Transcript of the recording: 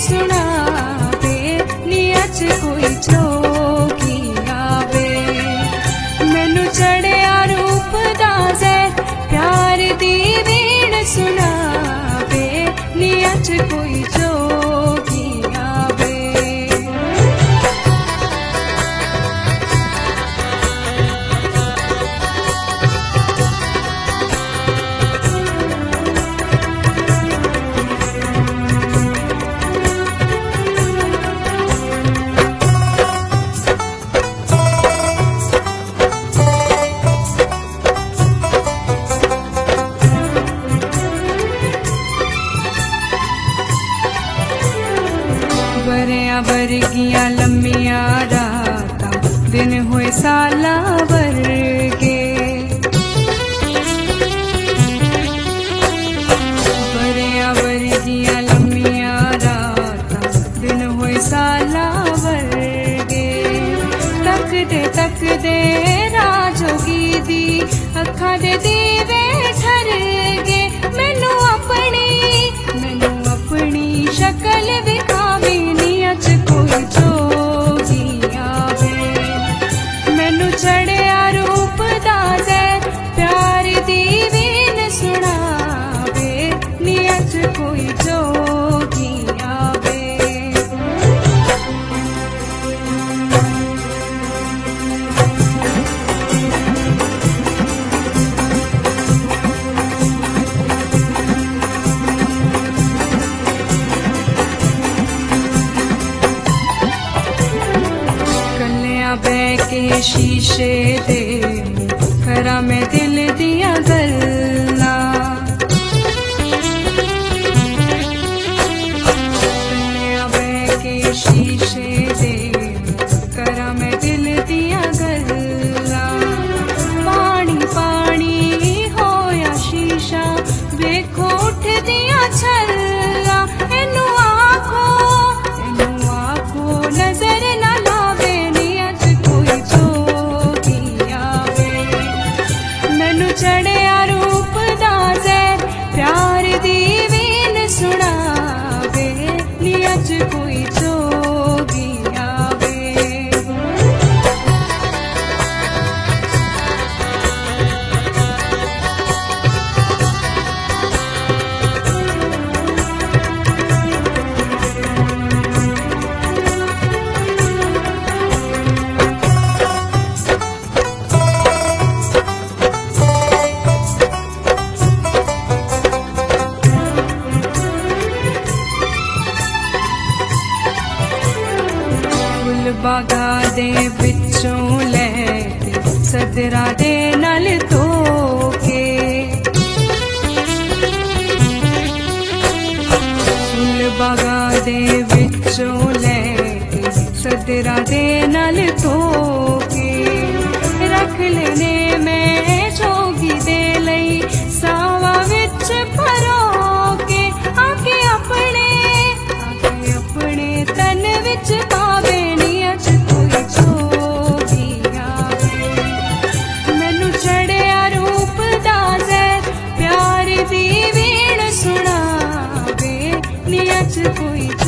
सुनावे नी अच कोई जोगी आवे। मैनू चढ़िया रूप दा ज़हर प्यार दी वीण सुनावे नी अच कोई जोगी आवे। बरियां वर्गियां लम्मियां रातां दिन होए सालां वर्गे। बरियां वर्गियां लम्मियां रातां दिन होए सालां वर्गे। तकदे राजोगी दी अखां दे दीवे ठर गए। मैनू अपनी शक्ल विखावी नी अच कोई जोगी आवे। मैनू चढ़िया रूप दा ज़हर प्यार दी वीण सुनावे नी अच कोई जोगी आवे। के शीशे दे करा मैं दिल दिया गल्ला। के शीशे दे करा मैं दिल दिया गल्ला। पानी पानी होया शीशा देखो उठ दिया छल्ला। इनू आखो नजर ना लावे नी अच कोई जोगी आवे। मैनू चढ़िया रूप दा ज़हर प्यार दी वीण सुनावे नी अच कोई जोगी आवे। बागा दे विचों लैके सदरा दे नाल धोके। फुल बागा दे विचों लैके सदरा दे नाल धोके। रख लेने मैं जोगी दे लई सावा विच भरोके। आके अपने तन विच पावे नी अच कोई जोगी आवे। मैनू चढ़िया रूप दा ज़हर प्यार दी वीण सुनावे नी अच कोई